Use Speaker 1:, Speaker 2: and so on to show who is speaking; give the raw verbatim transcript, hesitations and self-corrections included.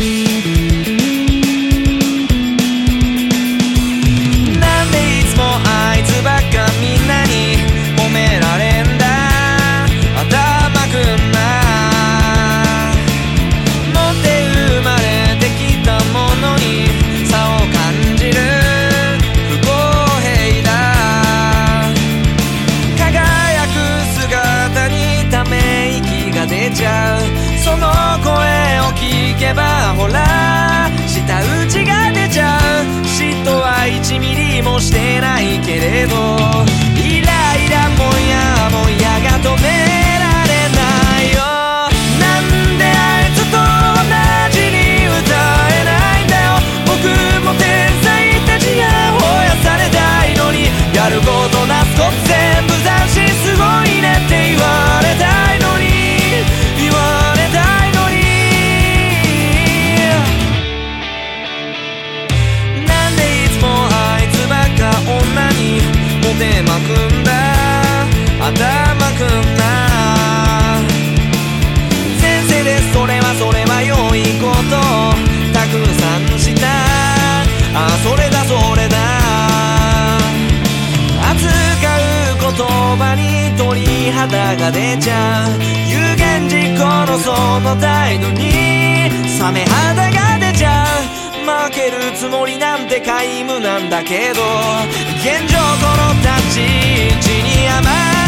Speaker 1: なんでいつもあいつばっかみんなに褒められんだ頭くんな。持って生まれてきたものに差を感じる不公平だ。輝く姿にため息が出ちゃう。その声を聞けばほら舌打ちが出ちゃう。嫉妬はいちミリもしてないけれどイライラもやもやが止められないよ。なんであいつと同じに歌えないんだよ。僕も天才たちが吠やされたいのにやることなすこと全部斬新すごいねって言われたいのに言われたいのに。なんでいつもあいつばっか女にモテまくんだ頭くんな。先生です、それはそれは良いことたくさんした。あ、それだそれだ。扱う言葉に鳥肌が出ちゃう。有言実行のその態度にサメ肌が出ちゃう。負けるつもりなんて皆無なんだけど現状この立ち位置に甘い